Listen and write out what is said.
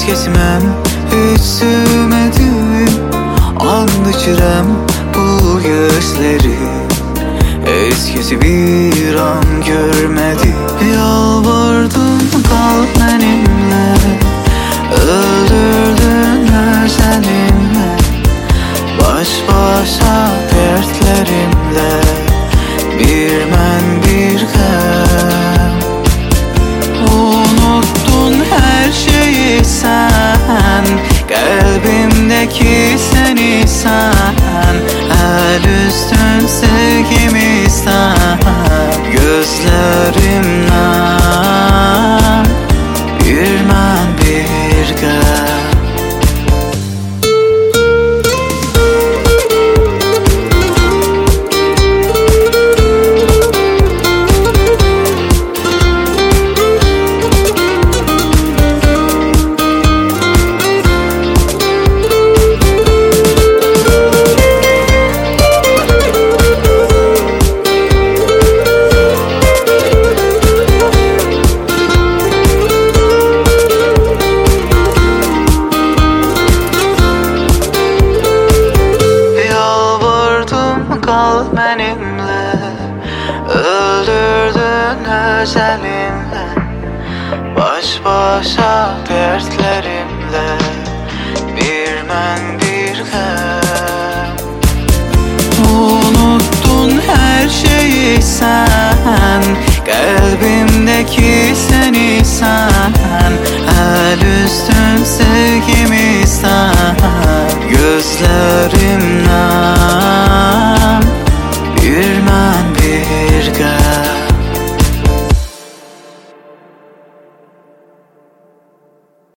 kesmem hiç sığmedim. Andı çirem bu gözleri, eskisi bir an görmedi. Yalvardım kal benimle, öldürdün özelimle. Baş başa dertlerimle, bir men bir gem. Unuttun her şeyi sen, kalbimdeki seni sen. El üstün sevgimi sen, gözlerimden bir men bir gem. Kal benimle, öldürdün özelimle. Baş başa dertlerimle, bir men bir gem.